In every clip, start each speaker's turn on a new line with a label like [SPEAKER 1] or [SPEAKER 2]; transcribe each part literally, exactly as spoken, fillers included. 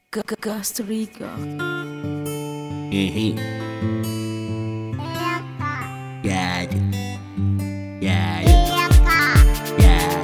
[SPEAKER 1] Costa Rica.
[SPEAKER 2] Mm-hmm. Yeah. Yeah. Yeah.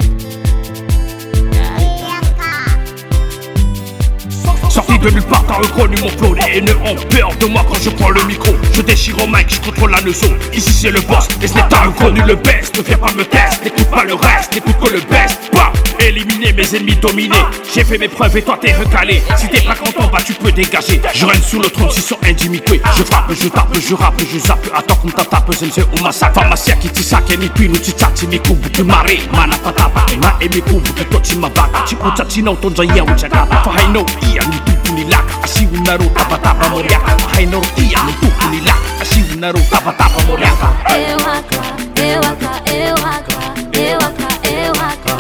[SPEAKER 3] Sorti de nulle part, t'as reconnu mon flow. Les haineux ont peur de moi quand je prends le micro. Je déchire au mic, je contrôle la leçon. Ici c'est le boss, et ce n'est pas reconnu le best. Ne viens pas me tester, n'écoute pas le reste, n'écoute que le best. Bah, éliminer mes ennemis dominés. J'ai fait mes preuves et toi t'es recalé. Si t'es pas content, bah tu peux dégager. Je règne sous le trône, si sont indiqués. Je frappe, je tape, je rappe, je zappe. Attends qu'on t'attape, je ne sais où ma sac. Pharmacia qui t'isake, ni puis nous t'itati, mi kubu, tu maré. Mana patapa, ma et mi kubu, que toi tu m'abattes. Tu utati non ton jaya ou tchagaba. Fahaino, ia, ni tutu ni lak. Asi unaro, tapa tapa moriaka. Fahaino, ia, ni tutu ni lak. Asi unaro, tapa tapa moriaka.
[SPEAKER 1] Eu aka, eu aka, eu aka, eu aka, eu aka.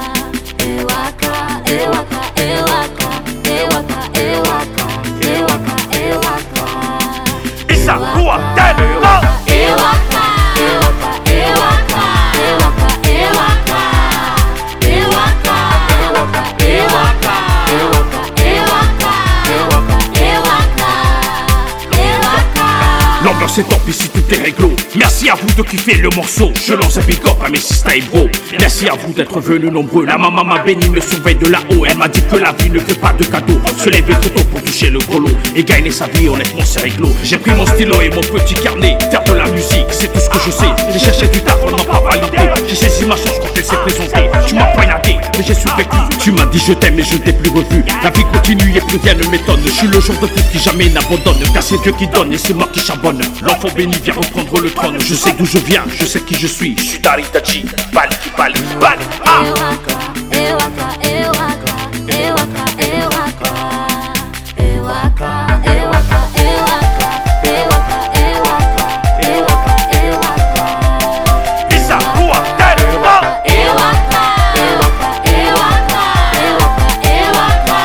[SPEAKER 1] Eu aka, eu aka, eu aka, eu aka, eu aka, eu aka, eu aka.
[SPEAKER 3] Issa, rua, tene, oh!
[SPEAKER 1] Eu aka, eu aka, eu aka, eu aka, eu aka. Eu aka, eu aka, eu aka, eu aka, eu aka, eu aka, eu aka, eu aka.
[SPEAKER 3] L'ambiance est top ici, tout est réglo. Merci à vous de kiffer le morceau. Je lance un big up à mes sisters et bro. Merci à vous d'être venus nombreux. La maman m'a béni, me surveille de là-haut. Elle m'a dit que la vie ne fait pas de cadeaux. Se lever trop tôt pour toucher le gros lot et gagner sa vie, honnêtement c'est réglo. J'ai pris mon stylo et mon petit carnet. Faire de la musique, c'est tout ce que je sais. J'ai cherché du taf, on n'a pas validé. J'ai saisi ma chance quand elle s'est présentée. Tu m'as poignardé, mais j'ai survécu. Tu m'as dit je t'aime, mais je ne t'ai plus revu. La vie continue et plus rien ne m'étonne. Je suis le genre de type qui jamais n'abandonne. Car c'est Dieu qui donne et c'est moi qui charbonne. L'enfant béni vient reprendre le trône. Je sais d'où je viens, je sais qui je suis. Je suis Daritachi, Bali, Bali, Bali. Ah!
[SPEAKER 1] Eu aka, eu aka, eu aka, eu aka, eu aka. Eu aka, eu aka, eu aka, eu aka, eu aka, eu aka, eu aka.
[SPEAKER 3] Issa, rua, tene, oh!
[SPEAKER 1] Eu aka, eu aka, eu aka, eu aka, eu aka.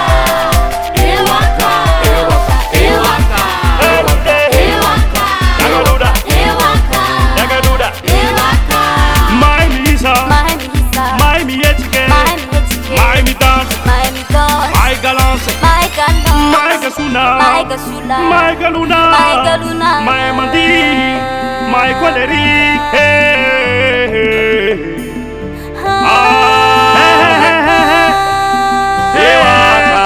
[SPEAKER 1] Eu aka, eu aka, eu aka, eu aka, eu aka.
[SPEAKER 3] Yagaluda,
[SPEAKER 1] Eu aka,
[SPEAKER 3] Yagaluda.
[SPEAKER 1] eu aka.
[SPEAKER 3] My Lisa,
[SPEAKER 1] My Lisa,
[SPEAKER 3] my Mietike,
[SPEAKER 1] my Mietike,
[SPEAKER 3] my Mitans,
[SPEAKER 1] my Mitos,
[SPEAKER 3] my Galance,
[SPEAKER 1] my Galos,
[SPEAKER 3] my Gasuna,
[SPEAKER 1] my Gasula,
[SPEAKER 3] my Galuna,
[SPEAKER 1] my Galuna,
[SPEAKER 3] my Mandi, my Coleri. Hey, hey, hey. Ah, hey, hey, hey, hey. Hey, waka.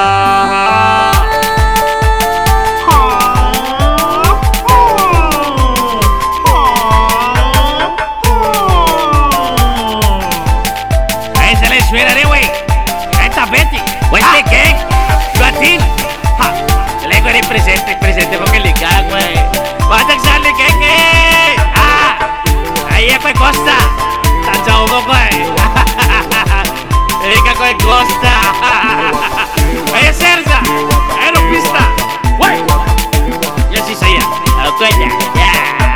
[SPEAKER 2] Ahí se le suena, güey. Esta Betty, güey, este gang, Latín. Ja, le digo eres presente, presente porque le cago, güey. Vas a exarle, ¿qué, qué? Ah, ahí es pues Costa. Está chavo, güey. Diga con Costa. Oye, Serza, ahí no pista. Güey, yo sí soy ya. Ok, ya, ya.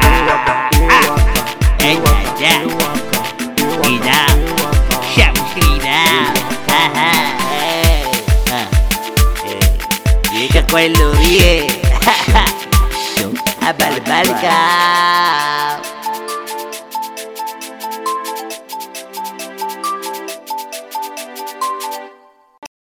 [SPEAKER 2] Ah, ey, ya, ya. Cuidado. Chamo, cuidado. Ajá, eh, ah, eh. Diga con el Lurie. A balbalga.